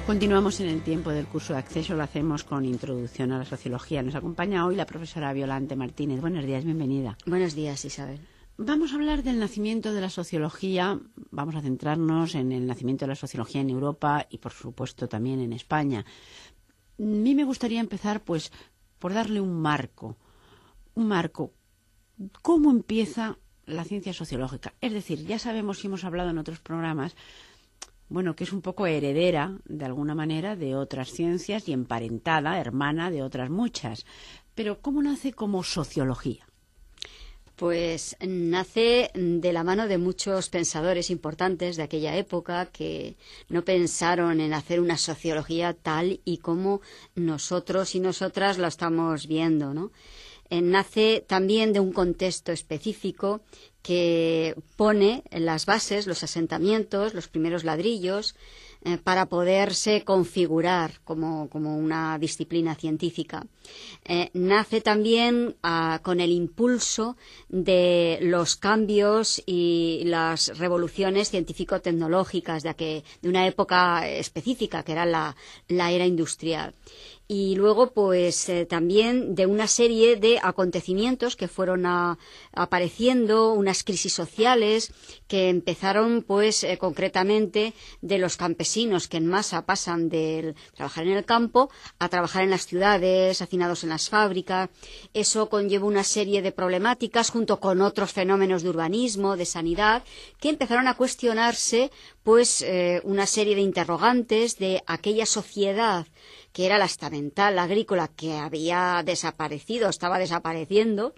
Continuamos en el tiempo del curso de acceso, lo hacemos con introducción a la sociología. Nos acompaña hoy la profesora Violante Martínez. Buenos días, bienvenida. Buenos días, Isabel. Vamos a hablar del nacimiento de la sociología, vamos a centrarnos en el nacimiento de la sociología en Europa y, por supuesto, también en España. A mí me gustaría empezar, pues, por darle un marco. ¿Cómo empieza la ciencia sociológica? Es decir, ya sabemos y hemos hablado en otros programas, bueno, que es un poco heredera, de alguna manera, de otras ciencias y emparentada, hermana de otras muchas. Pero, ¿cómo nace como sociología? Pues nace de la mano de muchos pensadores importantes de aquella época que no pensaron en hacer una sociología tal y como nosotros y nosotras lo estamos viendo, ¿no? Nace también de un contexto específico que pone las bases, los asentamientos, los primeros ladrillos para poderse configurar como una disciplina científica. Nace también con el impulso de los cambios y las revoluciones científico-tecnológicas de una época específica, que era la era industrial. Y luego, pues, también de una serie de acontecimientos que fueron apareciendo, unas crisis sociales que empezaron, pues, concretamente de los campesinos que en masa pasan de trabajar en el campo a trabajar en las ciudades, hacinados en las fábricas. Eso conllevó una serie de problemáticas junto con otros fenómenos de urbanismo, de sanidad, que empezaron a cuestionarse, pues, una serie de interrogantes de aquella sociedad que era la estamental, la agrícola, que había desaparecido, estaba desapareciendo,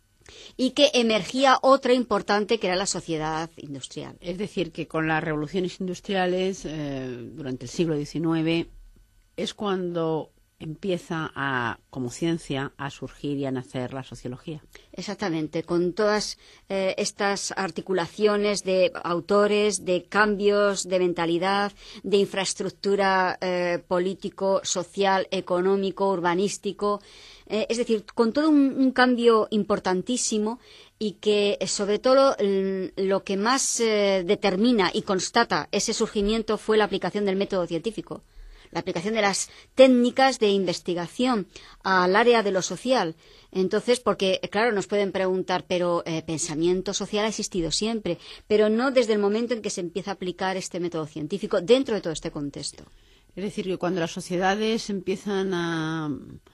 y que emergía otra importante, que era la sociedad industrial. Es decir, que con las revoluciones industriales durante el siglo XIX es cuando empieza como ciencia a surgir y a nacer la sociología. Exactamente, con todas estas articulaciones de autores, de cambios de mentalidad, de infraestructura político, social, económico, urbanístico, es decir, con todo un cambio importantísimo y que, sobre todo, lo que más determina y constata ese surgimiento fue la aplicación del método científico. La aplicación de las técnicas de investigación al área de lo social. Entonces, porque, claro, nos pueden preguntar, pero pensamiento social ha existido siempre, pero no desde el momento en que se empieza a aplicar este método científico dentro de todo este contexto. Es decir, que cuando las sociedades empiezan a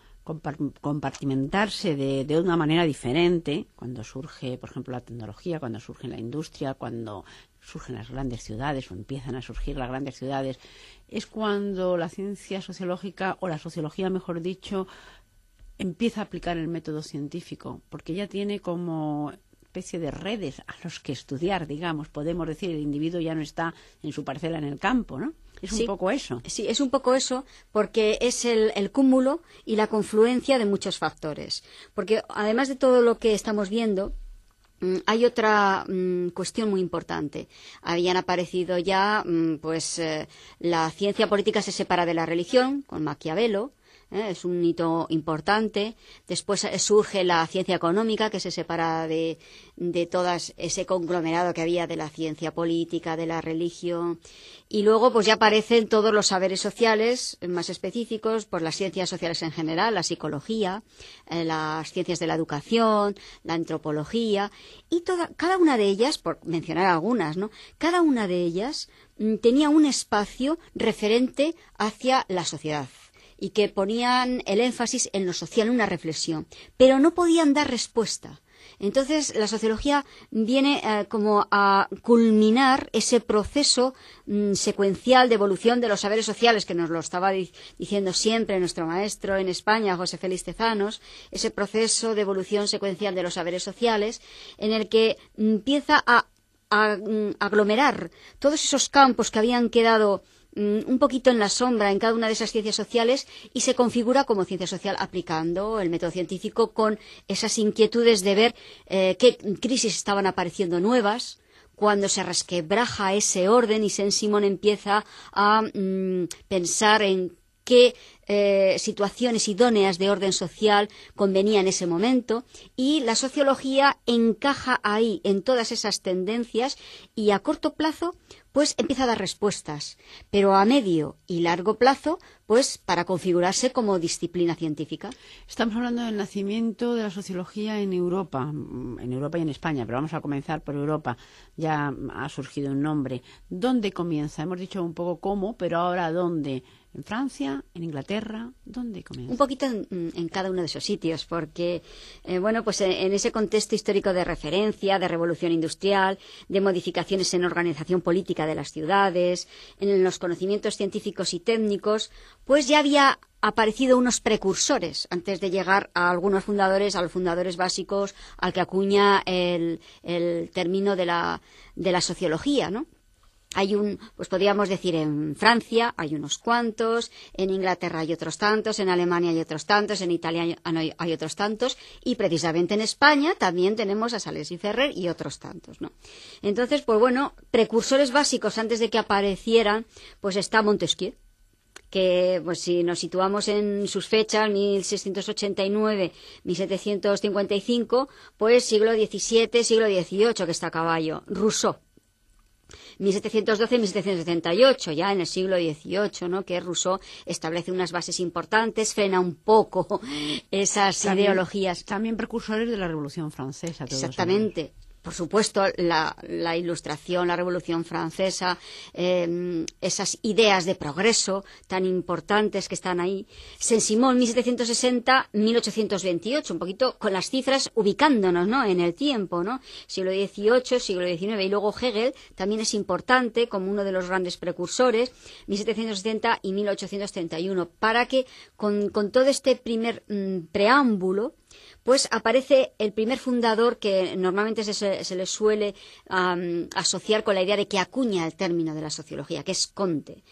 compartimentarse de una manera diferente, cuando surge, por ejemplo, la tecnología, cuando surge la industria, cuando surgen las grandes ciudades o empiezan a surgir las grandes ciudades, es cuando la ciencia sociológica, o la sociología, mejor dicho, empieza a aplicar el método científico, porque ya tiene como especie de redes a los que estudiar, digamos, podemos decir, el individuo ya no está en su parcela en el campo, ¿no? Es un poco eso. Sí, es un poco eso, porque es el cúmulo y la confluencia de muchos factores. Porque además de todo lo que estamos viendo, hay otra cuestión muy importante. Habían aparecido ya, la ciencia política se separa de la religión, con Maquiavelo. Es un hito importante. Después surge la ciencia económica, que se separa de todas ese conglomerado que había de la ciencia política, de la religión. Y luego, pues ya aparecen todos los saberes sociales más específicos, pues las ciencias sociales en general, la psicología, las ciencias de la educación, la antropología, y cada una de ellas, por mencionar algunas, ¿no? Cada una de ellas tenía un espacio referente hacia la sociedad, y que ponían el énfasis en lo social, en una reflexión, pero no podían dar respuesta. Entonces, la sociología viene como a culminar ese proceso secuencial de evolución de los saberes sociales, que nos lo estaba diciendo siempre nuestro maestro en España, José Félix Tezanos, ese proceso de evolución secuencial de los saberes sociales, en el que empieza a aglomerar todos esos campos que habían quedado un poquito en la sombra en cada una de esas ciencias sociales, y se configura como ciencia social aplicando el método científico con esas inquietudes de ver qué crisis estaban apareciendo nuevas, cuando se resquebraja ese orden y Saint-Simon empieza a pensar en qué situaciones idóneas de orden social convenía en ese momento, y la sociología encaja ahí en todas esas tendencias y a corto plazo pues empieza a dar respuestas, pero a medio y largo plazo, pues para configurarse como disciplina científica. Estamos hablando del nacimiento de la sociología en Europa y en España, pero vamos a comenzar por Europa. Ya ha surgido un nombre. ¿Dónde comienza? Hemos dicho un poco cómo, pero ahora ¿dónde? ¿En Francia? ¿En Inglaterra? ¿Dónde comienza? Un poquito en cada uno de esos sitios, porque, pues en ese contexto histórico de referencia, de revolución industrial, de modificaciones en organización política de las ciudades, en los conocimientos científicos y técnicos, pues ya había aparecido unos precursores antes de llegar a algunos fundadores, a los fundadores básicos, al que acuña el término de la sociología, ¿no? Pues podríamos decir, en Francia hay unos cuantos, en Inglaterra hay otros tantos, en Alemania hay otros tantos, en Italia hay otros tantos, y precisamente en España también tenemos a Sales y Ferrer y otros tantos, ¿no? Entonces, pues bueno, precursores básicos antes de que aparecieran, pues está Montesquieu, que pues si nos situamos en sus fechas, 1689, 1755, pues siglo XVII, siglo XVIII, que está a caballo. Rousseau, 1712-1778, ya en el siglo XVIII, ¿no? Que Rousseau establece unas bases importantes, frena un poco esas ideologías. También precursores de la Revolución Francesa. Exactamente. Ellos. Por supuesto, la Ilustración, la Revolución Francesa, esas ideas de progreso tan importantes que están ahí. Saint-Simon, 1760-1828, un poquito con las cifras ubicándonos, ¿no? En el tiempo, ¿no? Siglo XVIII, siglo XIX. Y luego Hegel también es importante como uno de los grandes precursores, 1770 y 1831, para que con todo este primer preámbulo, pues aparece el primer fundador que normalmente se le suele asociar con la idea de que acuña el término de la sociología, que es Comte,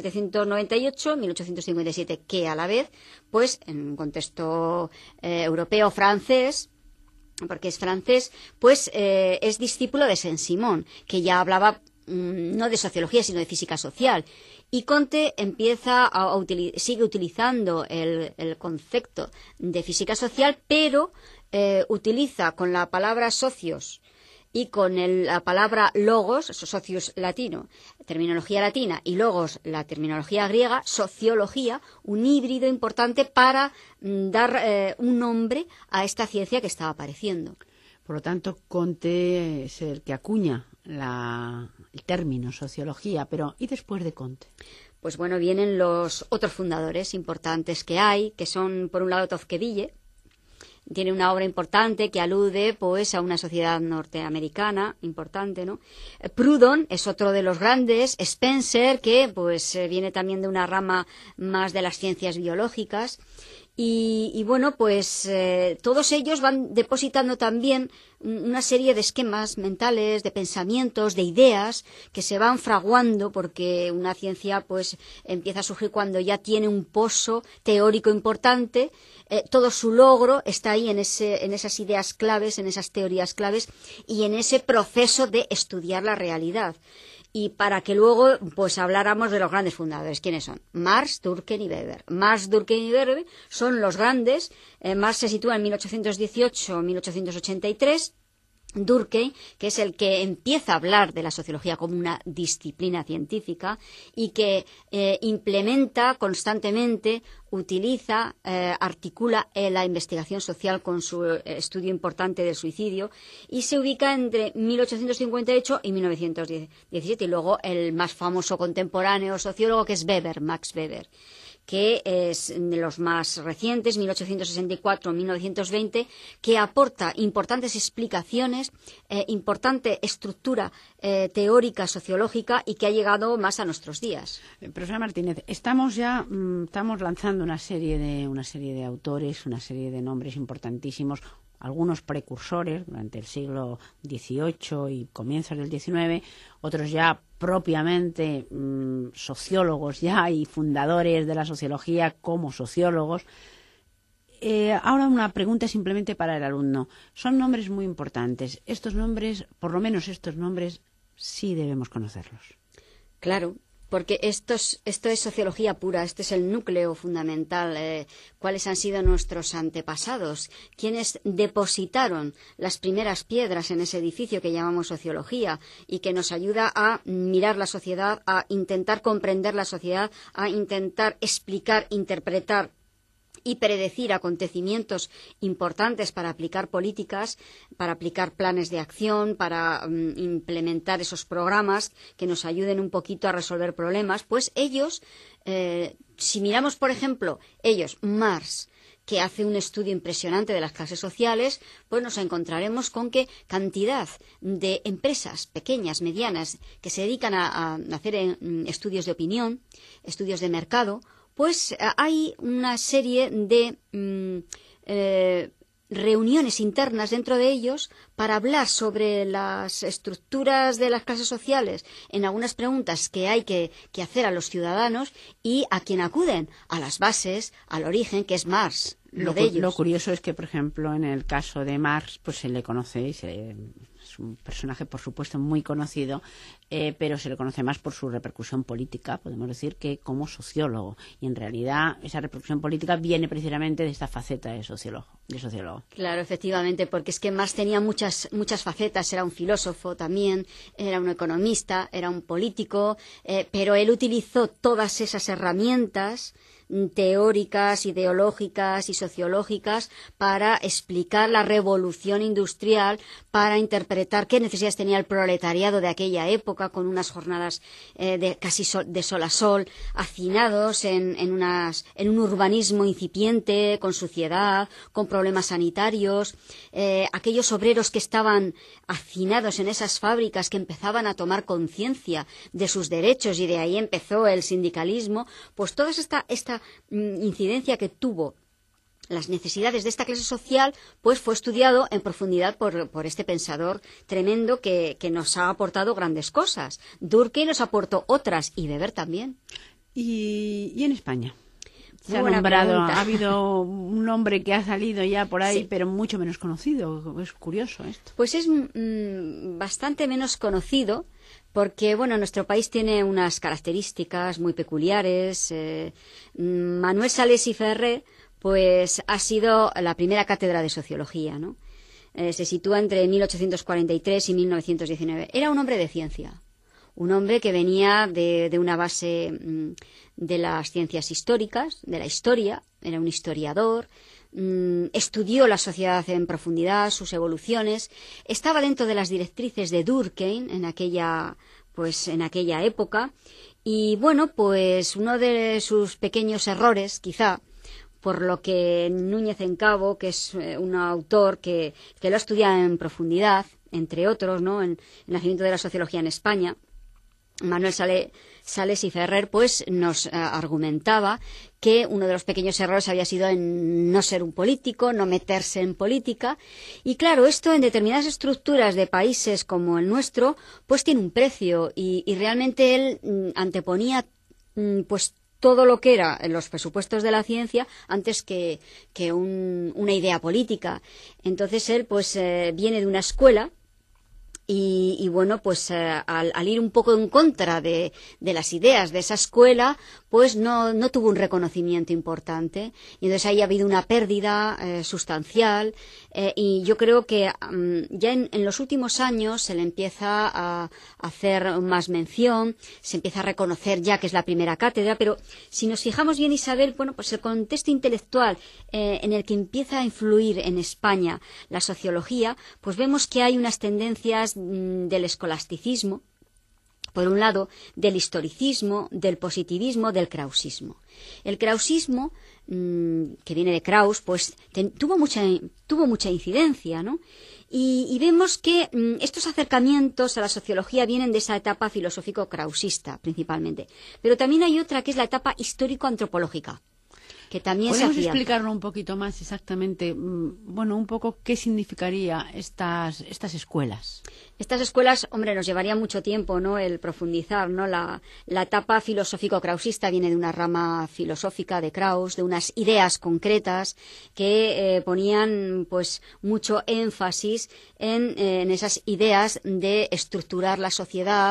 1798-1857, que a la vez, pues en un contexto europeo francés, porque es francés, pues es discípulo de Saint-Simon, que ya hablaba no de sociología, sino de física social. Y Comte sigue utilizando el concepto de física social, pero utiliza con la palabra socios y con la palabra logos, socios latino, terminología latina, y logos, la terminología griega, sociología, un híbrido importante para dar un nombre a esta ciencia que estaba apareciendo. Por lo tanto, Comte es el que acuña el término sociología, pero ¿y después de Comte? Pues bueno, vienen los otros fundadores importantes que hay, que son, por un lado, Tocqueville. Tiene una obra importante que alude, pues, a una sociedad norteamericana importante, ¿no? Proudhon es otro de los grandes. Spencer, que, pues, viene también de una rama más de las ciencias biológicas. Y bueno, pues todos ellos van depositando también una serie de esquemas mentales, de pensamientos, de ideas que se van fraguando, porque una ciencia pues empieza a surgir cuando ya tiene un pozo teórico importante. Todo su logro está ahí en esas ideas claves, en esas teorías claves y en ese proceso de estudiar la realidad. Y para que luego pues habláramos de los grandes fundadores. ¿Quiénes son? Marx, Durkheim y Weber. Marx, Durkheim y Weber son los grandes. Marx se sitúa en 1818-1883. Durkheim, que es el que empieza a hablar de la sociología como una disciplina científica y que implementa constantemente, utiliza, articula la investigación social con su estudio importante del suicidio y se ubica entre 1858 y 1917. Y luego el más famoso contemporáneo sociólogo, que es Weber, Max Weber, que es de los más recientes, 1864-1920, que aporta importantes explicaciones, importante estructura teórica, sociológica y que ha llegado más a nuestros días. Profesora Martínez, estamos lanzando una serie de autores, una serie de nombres importantísimos, algunos precursores durante el siglo XVIII y comienzos del XIX, otros ya propiamente sociólogos ya y fundadores de la sociología como sociólogos. Ahora una pregunta simplemente para el alumno. Son nombres muy importantes. Estos nombres, por lo menos estos nombres, sí debemos conocerlos. Claro. porque esto es sociología pura, este es el núcleo fundamental. ¿Cuáles han sido nuestros antepasados? ¿Quiénes depositaron las primeras piedras en ese edificio que llamamos sociología y que nos ayuda a mirar la sociedad, a intentar comprender la sociedad, a intentar explicar, interpretar y predecir acontecimientos importantes para aplicar políticas, para aplicar planes de acción, para implementar esos programas que nos ayuden un poquito a resolver problemas? Pues ellos, si miramos, por ejemplo, Marx, que hace un estudio impresionante de las clases sociales, pues nos encontraremos con que cantidad de empresas pequeñas, medianas, que se dedican a hacer estudios de opinión, estudios de mercado, pues hay una serie de reuniones internas dentro de ellos para hablar sobre las estructuras de las clases sociales en algunas preguntas que hay que hacer a los ciudadanos, y a quien acuden, a las bases, al origen, que es Marx. Lo curioso es que, por ejemplo, en el caso de Marx, pues se le conoce, es un personaje, por supuesto, muy conocido, pero se le conoce más por su repercusión política, podemos decir, que como sociólogo. Y en realidad esa repercusión política viene precisamente de esta faceta de sociólogo. Claro, efectivamente, porque es que Marx tenía muchas facetas. Era un filósofo también, era un economista, era un político, pero él utilizó todas esas herramientas teóricas, ideológicas y sociológicas para explicar la revolución industrial, para interpretar qué necesidades tenía el proletariado de aquella época, con unas jornadas casi de sol a sol, hacinados en un urbanismo incipiente, con suciedad, con problemas sanitarios, aquellos obreros que estaban hacinados en esas fábricas, que empezaban a tomar conciencia de sus derechos, y de ahí empezó el sindicalismo. Pues toda esta incidencia que tuvo las necesidades de esta clase social, pues fue estudiado en profundidad por este pensador tremendo que nos ha aportado grandes cosas. Durkheim nos aportó otras, y Weber también. ¿Y en España? Se ha nombrado, ha habido un nombre que ha salido ya por ahí, sí, pero mucho menos conocido. Es curioso esto. Pues es bastante menos conocido, porque, bueno, nuestro país tiene unas características muy peculiares. Manuel Sales y Ferrer, pues ha sido la primera cátedra de sociología, ¿no? Se sitúa entre 1843 y 1919. Era un hombre de ciencia, un hombre que venía de una base de las ciencias históricas, de la historia, era un historiador, estudió la sociedad en profundidad, sus evoluciones, estaba dentro de las directrices de Durkheim en aquella época, y bueno, pues uno de sus pequeños errores, quizá, por lo que Núñez en Cabo, que es un autor que lo ha estudiado en profundidad, entre otros, ¿no?, en el nacimiento de la sociología en España, Manuel Sales y Ferrer, pues nos argumentaba que uno de los pequeños errores había sido en no ser un político, no meterse en política. Y claro, esto en determinadas estructuras de países como el nuestro, pues tiene un precio, y realmente él anteponía pues todo lo que era en los presupuestos de la ciencia antes que una idea política. Entonces él pues viene de una escuela. Y bueno, pues al ir un poco en contra de las ideas de esa escuela, pues no tuvo un reconocimiento importante. Y entonces ahí ha habido una pérdida sustancial, y yo creo que ya en los últimos años se le empieza a hacer más mención, se empieza a reconocer ya que es la primera cátedra, pero si nos fijamos bien, Isabel, bueno, pues el contexto intelectual en el que empieza a influir en España la sociología, pues vemos que hay unas tendencias del escolasticismo, por un lado, del historicismo, del positivismo, del krausismo. El krausismo, que viene de Kraus, pues tuvo mucha incidencia, ¿no? Y vemos que estos acercamientos a la sociología vienen de esa etapa filosófico-krausista, principalmente. Pero también hay otra, que es la etapa histórico-antropológica, que también se hacía. ¿Podemos explicarlo un poquito más exactamente, bueno, un poco qué significaría estas escuelas? Estas escuelas, hombre, nos llevaría mucho tiempo, ¿no?, el profundizar, ¿no? La etapa filosófico-krausista viene de una rama filosófica de Kraus, de unas ideas concretas que ponían pues mucho énfasis en esas ideas de estructurar la sociedad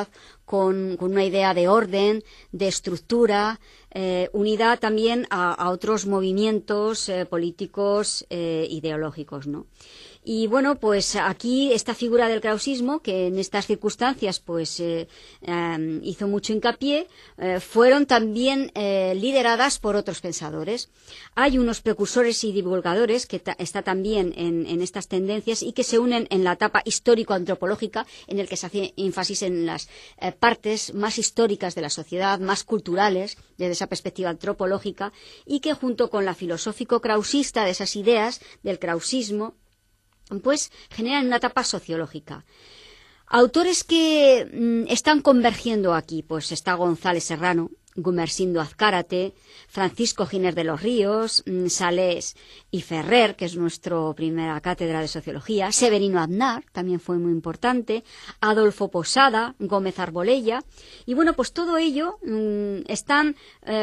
con una idea de orden, de estructura, unida también a otros movimientos políticos ideológicos, ¿no? Y bueno, pues aquí esta figura del krausismo, que en estas circunstancias pues hizo mucho hincapié, fueron también lideradas por otros pensadores. Hay unos precursores y divulgadores que está también en estas tendencias y que se unen en la etapa histórico-antropológica, en el que se hace énfasis en las partes más históricas de la sociedad, más culturales, desde esa perspectiva antropológica, y que junto con la filosófico-krausista de esas ideas del krausismo, pues generan una etapa sociológica. Autores que están convergiendo aquí, pues está González Serrano, Gumersindo Azcárate, Francisco Giner de los Ríos, Salés y Ferrer, que es nuestra primera cátedra de sociología, Severino Aznar, también fue muy importante, Adolfo Posada, Gómez Arbolella, y bueno, pues todo ello están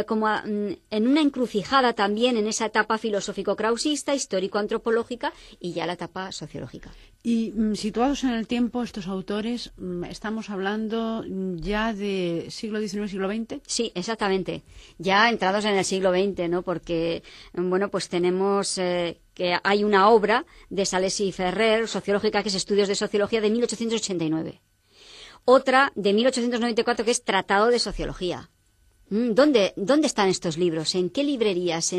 en una encrucijada también en esa etapa filosófico-krausista, histórico-antropológica y ya la etapa sociológica. Y situados en el tiempo, estos autores, ¿estamos hablando ya de siglo XIX, siglo XX? Sí, exactamente. Ya entrados en el siglo XX, ¿no? Porque, bueno, pues tenemos que hay una obra de Salés y Ferrer, sociológica, que es Estudios de Sociología, de 1889. Otra de 1894, que es Tratado de Sociología. ¿Dónde están estos libros? ¿En qué librerías?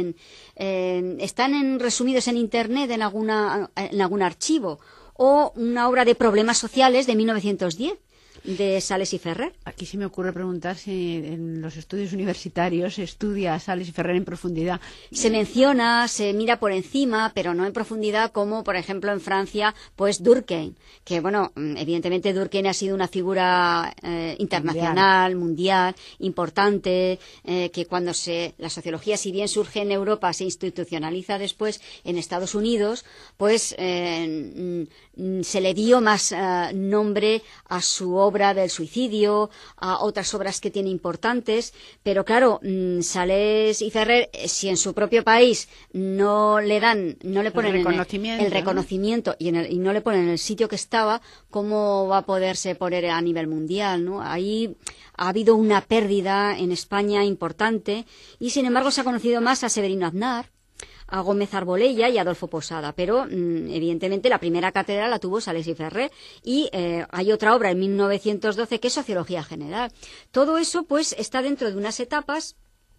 ¿Están resumidos en Internet en algún archivo? ¿O una obra de problemas sociales de 1910 de Salés y Ferrer? Aquí sí me ocurre preguntar si en los estudios universitarios se estudia a Salés y Ferrer en profundidad. Se menciona, se mira por encima, pero no en profundidad, como por ejemplo en Francia, pues Durkheim, que bueno, evidentemente Durkheim ha sido una figura internacional, mundial, importante, que cuando la sociología, si bien surge en Europa, se institucionaliza después en Estados Unidos, pues se le dio más nombre a su obra del suicidio, a otras obras que tiene importantes, pero claro, Salés y Ferrer, si en su propio país no le ponen el reconocimiento y no le ponen el sitio que estaba, ¿cómo va a poderse poner a nivel mundial, ¿no? Ahí ha habido una pérdida en España importante y sin embargo se ha conocido más a Severino Aznar, a Gómez Arbolella y a Adolfo Posada, pero evidentemente la primera cátedra la tuvo Salés y Ferrer y hay otra obra en 1912 que es Sociología General. Todo eso pues está dentro de unas etapas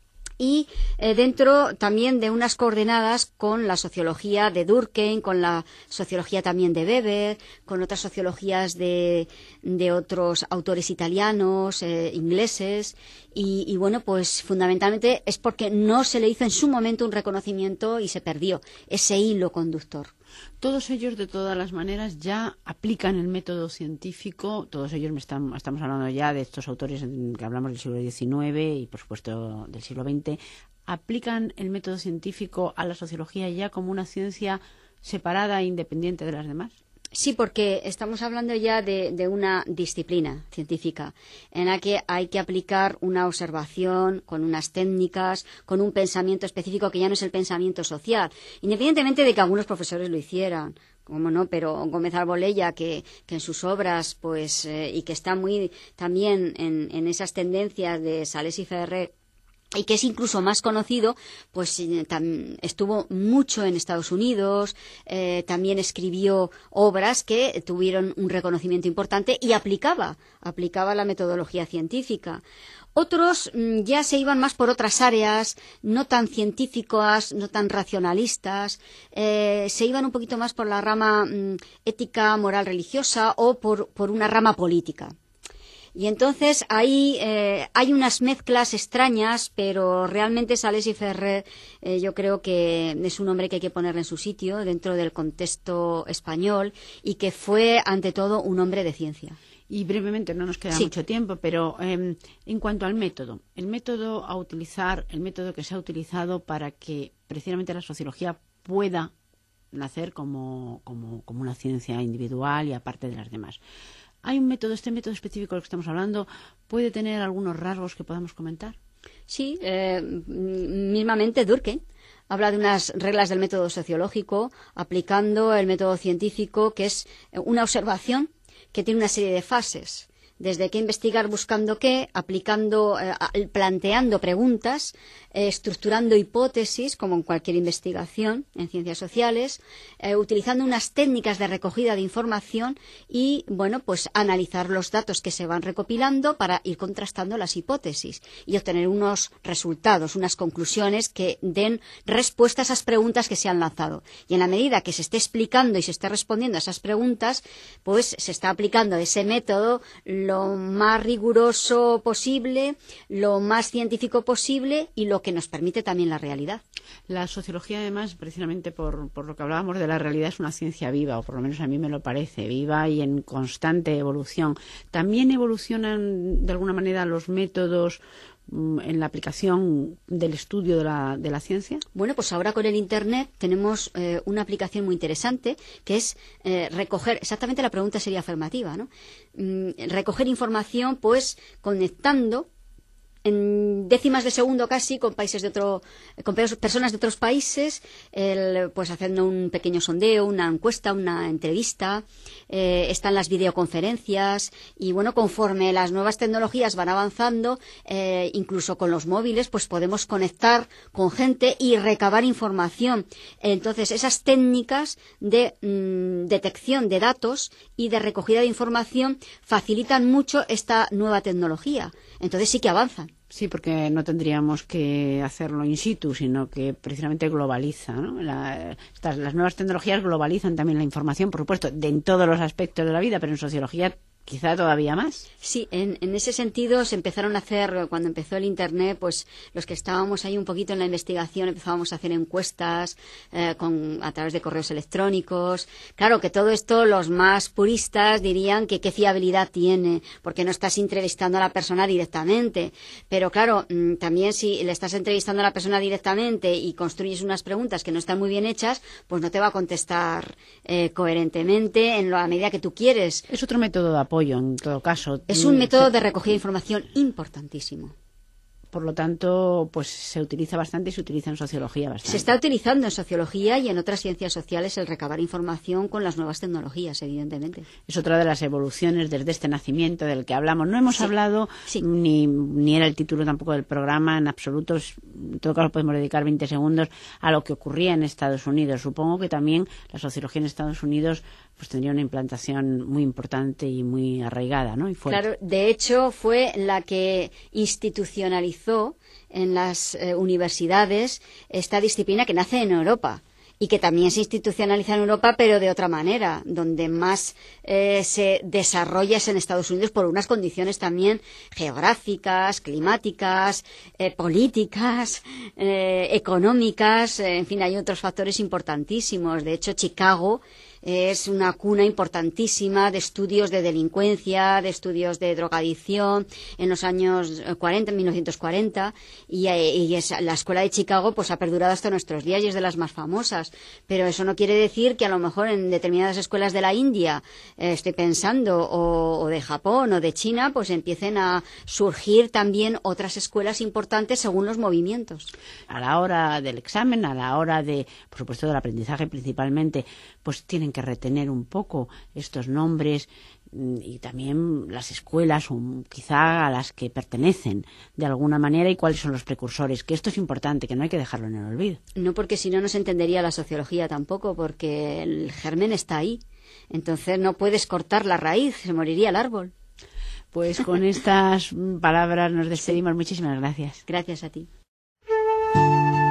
y dentro también de unas coordenadas con la sociología de Durkheim, con la sociología también de Weber, con otras sociologías de otros autores italianos, ingleses, y bueno, pues fundamentalmente es porque no se le hizo en su momento un reconocimiento y se perdió ese hilo conductor. Todos ellos, de todas las maneras, ya aplican el método científico. Todos ellos estamos hablando ya de estos autores que hablamos del siglo XIX y, por supuesto, del siglo XX. Aplican el método científico a la sociología ya como una ciencia separada e independiente de las demás. Sí, porque estamos hablando ya de una disciplina científica en la que hay que aplicar una observación con unas técnicas, con un pensamiento específico que ya no es el pensamiento social, independientemente de que algunos profesores lo hicieran. Cómo no, pero Gómez Arbolella, que en sus obras, pues, y que está muy también en esas tendencias de Salés y Ferrer, y que es incluso más conocido, pues estuvo mucho en Estados Unidos, también escribió obras que tuvieron un reconocimiento importante y aplicaba la metodología científica. Otros ya se iban más por otras áreas, no tan científicas, no tan racionalistas, se iban un poquito más por la rama ética, moral, religiosa o por una rama política. Y entonces ahí hay unas mezclas extrañas, pero realmente Salés y Ferrer yo creo que es un hombre que hay que ponerle en su sitio dentro del contexto español y que fue ante todo un hombre de ciencia. Y brevemente, no nos queda mucho tiempo, pero en cuanto al método, el método que se ha utilizado para que precisamente la sociología pueda nacer como una ciencia individual y aparte de las demás. ¿Hay un método, este método específico del que estamos hablando, puede tener algunos rasgos que podamos comentar? Sí, mismamente Durkheim habla de unas reglas del método sociológico aplicando el método científico, que es una observación que tiene una serie de fases. Desde qué investigar buscando qué, aplicando, planteando preguntas, estructurando hipótesis, como en cualquier investigación en ciencias sociales, utilizando unas técnicas de recogida de información y, bueno, pues analizar los datos que se van recopilando para ir contrastando las hipótesis y obtener unos resultados, unas conclusiones que den respuesta a esas preguntas que se han lanzado. Y en la medida que se esté explicando y se esté respondiendo a esas preguntas, pues se está aplicando ese método lo más riguroso posible, lo más científico posible y lo que nos permite también la realidad. La sociología, además, precisamente por lo que hablábamos de la realidad, es una ciencia viva, o por lo menos a mí me lo parece, viva y en constante evolución. ¿También evolucionan de alguna manera los métodos en la aplicación del estudio de la ciencia? Bueno, pues ahora con el Internet tenemos una aplicación muy interesante que es recoger, exactamente la pregunta sería afirmativa, ¿no? Recoger información pues conectando en décimas de segundo casi con personas de otros países, pues haciendo un pequeño sondeo, una encuesta, una entrevista, están las videoconferencias y bueno, conforme las nuevas tecnologías van avanzando, incluso con los móviles, pues podemos conectar con gente y recabar información. Entonces, esas técnicas de detección de datos y de recogida de información facilitan mucho esta nueva tecnología. Entonces sí que avanzan. Sí, porque no tendríamos que hacerlo in situ, sino que precisamente globaliza, ¿no? Las nuevas tecnologías globalizan también la información, por supuesto, en todos los aspectos de la vida, pero en sociología quizá todavía más. Sí, en ese sentido se empezaron a hacer, cuando empezó el Internet, pues los que estábamos ahí un poquito en la investigación empezábamos a hacer encuestas a través de correos electrónicos. Claro que todo esto los más puristas dirían que qué fiabilidad tiene, porque no estás entrevistando a la persona directamente. Pero claro, también si le estás entrevistando a la persona directamente y construyes unas preguntas que no están muy bien hechas, pues no te va a contestar coherentemente en la medida que tú quieres. Es otro método de apoyo. En todo caso. Es un método de recogida de información importantísimo. Por lo tanto, pues se utiliza bastante y se utiliza en sociología bastante. Se está utilizando en sociología y en otras ciencias sociales el recabar información con las nuevas tecnologías, evidentemente. Es otra de las evoluciones desde este nacimiento del que hablamos. No hemos hablado, ni era el título tampoco del programa, en absoluto. En todo caso, podemos dedicar 20 segundos a lo que ocurría en Estados Unidos. Supongo que también la sociología en Estados Unidos pues tendría una implantación muy importante y muy arraigada, ¿no? Y fuerte. Claro, de hecho fue la que institucionalizó en las universidades esta disciplina que nace en Europa y que también se institucionaliza en Europa, pero de otra manera, donde más se desarrolla es en Estados Unidos por unas condiciones también geográficas, climáticas, políticas, económicas, en fin, hay otros factores importantísimos. De hecho, Chicago es una cuna importantísima de estudios de delincuencia, de estudios de drogadicción en los años 40, en 1940, y la escuela de Chicago pues ha perdurado hasta nuestros días y es de las más famosas. Pero eso no quiere decir que a lo mejor en determinadas escuelas de la India, estoy pensando, o de Japón o de China, pues empiecen a surgir también otras escuelas importantes según los movimientos. A la hora del examen, a la hora de, por supuesto, del aprendizaje principalmente, pues tienen que retener un poco estos nombres y también las escuelas quizá a las que pertenecen de alguna manera y cuáles son los precursores, que esto es importante, que no hay que dejarlo en el olvido. No, porque si no, no se entendería la sociología tampoco, porque el germen está ahí. Entonces no puedes cortar la raíz, se moriría el árbol. Pues con estas palabras nos despedimos. Sí. Muchísimas gracias. Gracias a ti.